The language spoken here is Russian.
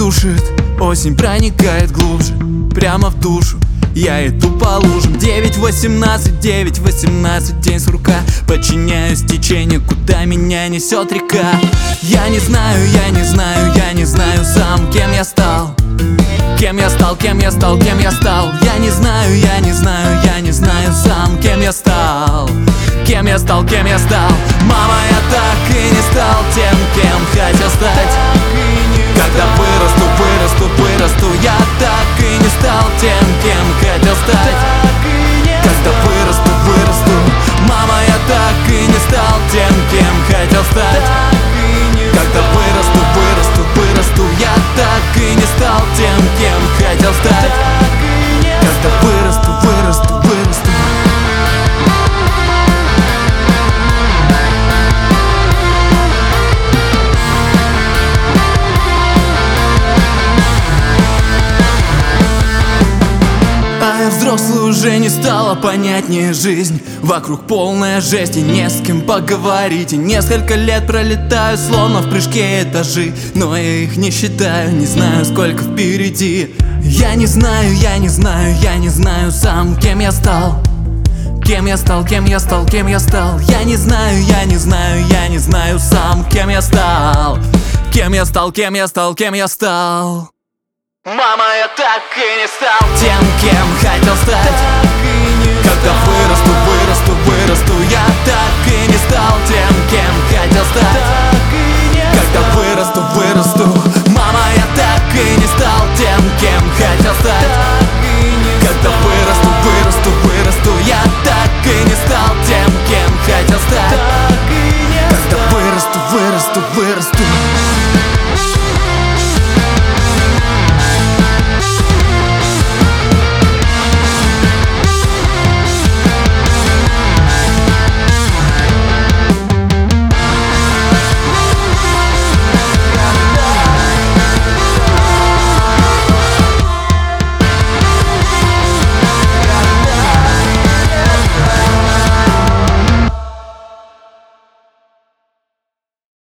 душит, осень проникает глубже, прямо в душу. Я иду по лужам. 9:18, 9:18, день сурка. Подчиняюсь течению, куда меня несет река. Я не знаю, я не знаю, я не знаю сам, кем я стал. Кем я стал, кем я стал, кем я стал. Я не знаю, я не знаю, я не знаю сам, кем я стал. Кем я стал, кем я стал. Мама, я так и не стал тем, кем хотел стать. Когда вырасту, вырасту, вырасту, я так и не стал тем, кем хотел стать. Когда вырасту, вырасту, мама, я так и не стал тем, кем хотел стать. Когда вырасту, вырасту, вырасту, я так и не стал тем, кем хотел стать. Когда вырасту, вырасту, вырасту. А я взрослый, уже не стало понятнее жизнь. Вокруг полная жесть и не с кем поговорить. И несколько лет пролетаю, словно в прыжке этажи. Но я их не считаю, не знаю, сколько впереди. Я не знаю, я не знаю, я не знаю сам, кем я стал. Кем я стал, кем я стал, кем я стал. Я не знаю, я не знаю, я не знаю сам, кем я стал. Кем я стал, кем я стал, кем я стал. Мама, я так и не стал тем, кем хотел стать. Когда вырос